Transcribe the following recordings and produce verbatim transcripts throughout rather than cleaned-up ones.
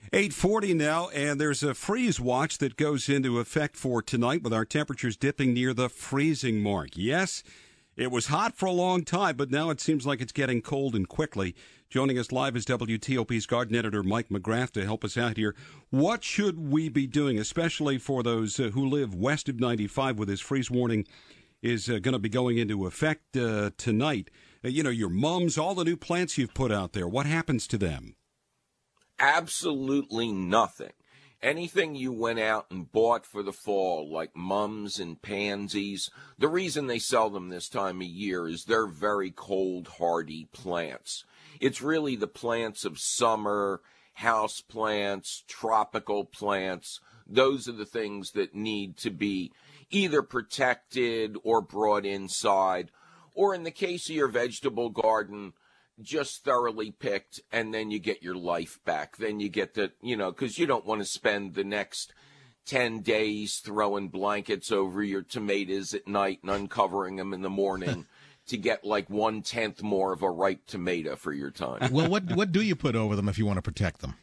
eight forty now, and there's a freeze watch that goes into effect for tonight with our temperatures dipping near the freezing mark. Yes, it was hot for a long time, but now it seems like it's getting cold and quickly. Joining us live is W T O P's garden editor Mike McGrath to help us out here. What should we be doing, especially for those uh, who live west of ninety-five, with this freeze warning is uh, going to be going into effect uh, tonight? Uh, you know, your mums, all the new plants you've put out there, what happens to them? Absolutely nothing. Anything you went out and bought for the fall, like mums and pansies, the reason they sell them this time of year is they're very cold, hardy plants. It's really the plants of summer, house plants, tropical plants. Those are the things that need to be either protected or brought inside, or in the case of your vegetable garden, just thoroughly picked, and then you get your life back. Then you get the, you know, because you don't want to spend the next ten days throwing blankets over your tomatoes at night and uncovering them in the morning to get like one-tenth more of a ripe tomato for your time. Well, what what do you put over them if you want to protect them?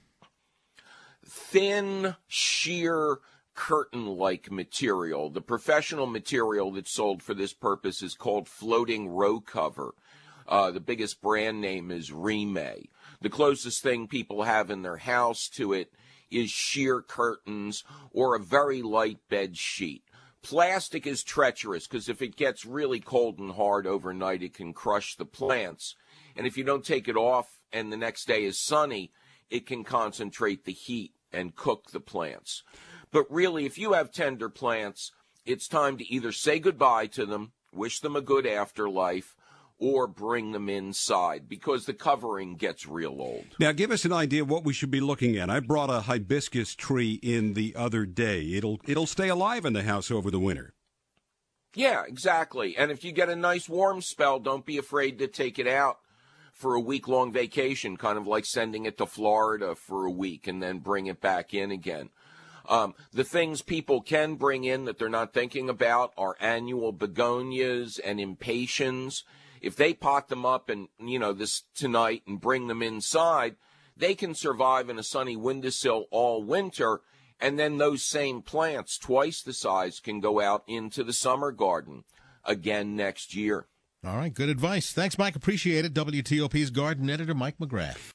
Thin, sheer, curtain-like material. The professional material that's sold for this purpose is called floating row cover. Uh, the biggest brand name is Rime. The closest thing people have in their house to it is sheer curtains or a very light bed sheet. Plastic is treacherous because if it gets really cold and hard overnight, it can crush the plants. And if you don't take it off and the next day is sunny, it can concentrate the heat and cook the plants. But really, if you have tender plants, it's time to either say goodbye to them, wish them a good afterlife, or bring them inside because the covering gets real old. Now, give us an idea of what we should be looking at. I brought a hibiscus tree in the other day. It'll it'll stay alive in the house over the winter. Yeah, exactly. And if you get a nice warm spell, don't be afraid to take it out for a week-long vacation, kind of like sending it to Florida for a week and then bring it back in again. Um, the things people can bring in that they're not thinking about are annual begonias and impatiens. If they pot them up and, you know, this tonight and bring them inside, they can survive in a sunny windowsill all winter, and then those same plants, twice the size, can go out into the summer garden again next year. All right, good advice. Thanks, Mike. Appreciate it. W T O P's garden editor, Mike McGrath.